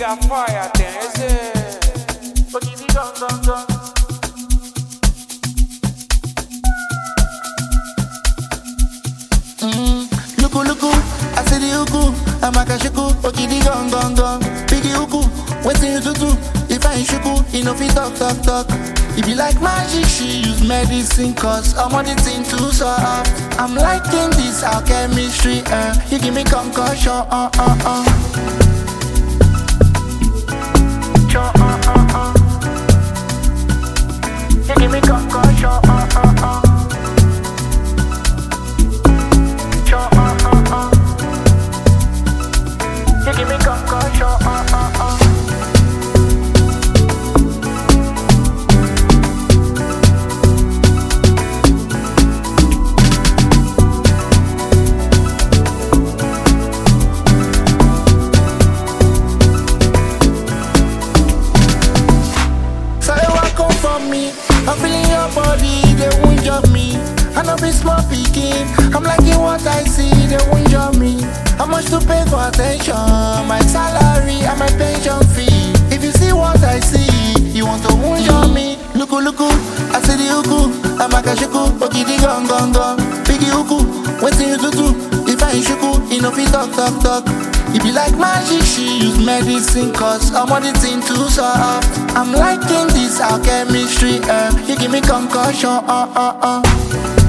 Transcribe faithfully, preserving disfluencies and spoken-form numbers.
got fire there, is it? But if you gone, gone, gone. Luku luku, I say the uku, I'm a kashiku, okidi gong gong gong. Biggie uku, waiting you to do. If I ain't shuku, you know fi talk talk talk. If you like magic, she use medicine, cause I'm on the thing too soft. I'm liking this alchemistry, uh. You give me concussion, uh uh uh. Sure, uh uh uh. You give me concussion, uh uh uh. Sure, uh uh uh. You give me concussion, uh uh uh. I'm feeling your body, they won't jump me. I know be small picking, I'm liking what I see, they won't jump me. How much to pay for attention? My salary and my pension fee. If you see what I see, you want to wound jump me. Luku luku, I see the uku, I'm a kashiku, okidi gong gong gong. Biggie uku, waiting you to do. If I ain't shuku, you know fi talk talk talk. If you like magic, she use medicine, cause I'm on the thing too soft. I'm liking this alchemistry, uh. You give me concussion, uh uh uh.